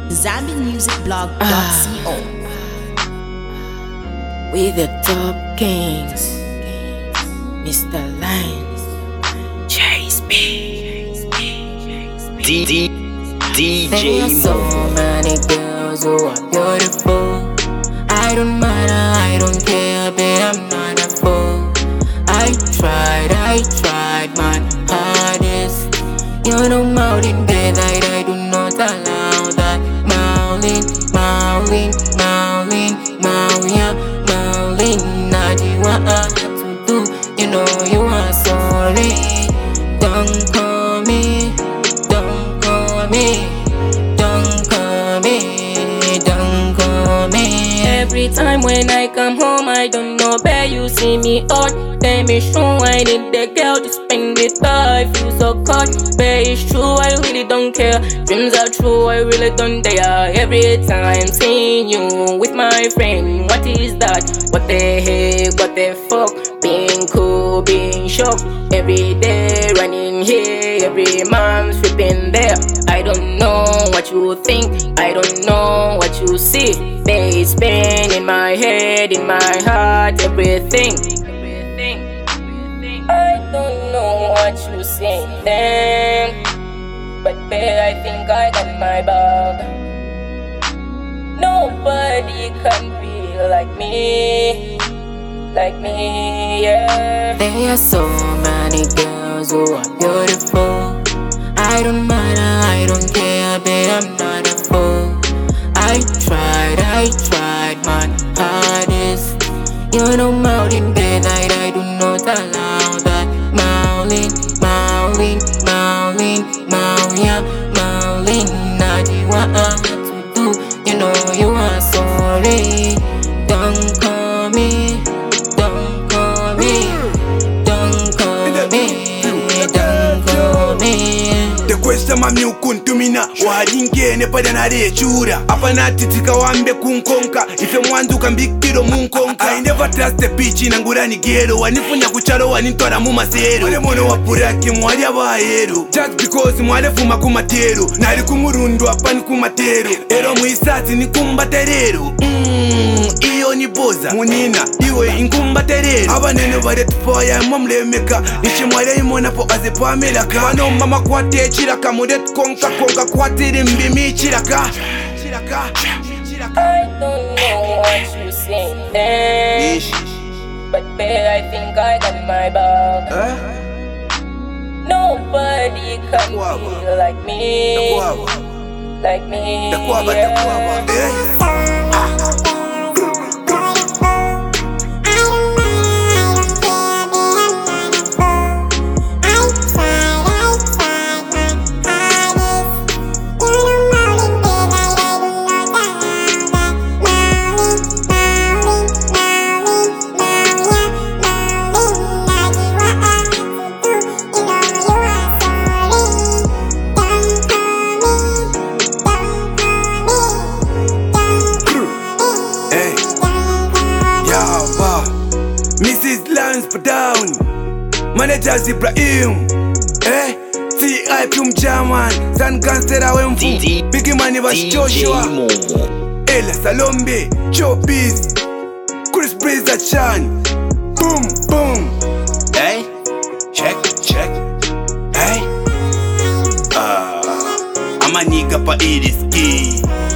ZambianMusicBlog.co. We the top kings, Mr. Lines, Chase me. DJ There are so many girls who are beautiful. I don't matter, I don't care, babe, I'm not a fool. I tried my hardest. You know, mountain bed, I do not allow that. Maulin, Nadiwa, to do. You know you are sorry. Don't call me, don't call me, don't call me, don't call me. Every time when I come home, I don't know where you see me out. Tell me sure I need the girl to spend with her. I feel so caught, but it's true, I really don't care. Dreams are true, I really don't dare. Every time seeing you with my friend, what is that? What the heck, what the fuck? Being cool, being shocked. Every day running here, every man sweeping there. I don't know what you think, I don't know what you see. They spin in my head, in my heart, everything. I don't know what you say then, but babe, I think I got my bag. Nobody can be like me, yeah. There are so many girls who are beautiful. I don't matter, I don't care, babe, I'm not a fool. I tried my hardest. You know, mountain bed, I do not allow that. Maulin, Nadiwa, to do. You know you are sorry. Don't call me, don't call me, don't call me, don't call me. Questa mami ukuntumina walinge pada narechura apana titika wambe kunkonka ife mwandu kambikiro munkonka. I never trust the bitch nangurani gero wanifunya kuchalo wanintwara mu masero wale mono wapurake mwali abayero just because mwale fuma kumatero nari kumurundu apani kumatero ero muisati nikumbaterero iyo ni boza munina iwe inkumbaterero abanene baretupoya momlemeka nishimwale imona po azepamelaka bano mama kwate chiraka mudet konka kwatiri mbimi chiraka. I don't know what you say then, but babe, I think I got my bag. Nobody can be like me, yeah. Mrs. Lance Down, Manager Ibrahim, C.I. Plum German, San Gangstera Wemfu, Biggie Money was Joshua, Ella Salombe, Choppies, Chris Breezer Chan, boom, boom. Hey, check, hey, I'm a nigga pa iriski.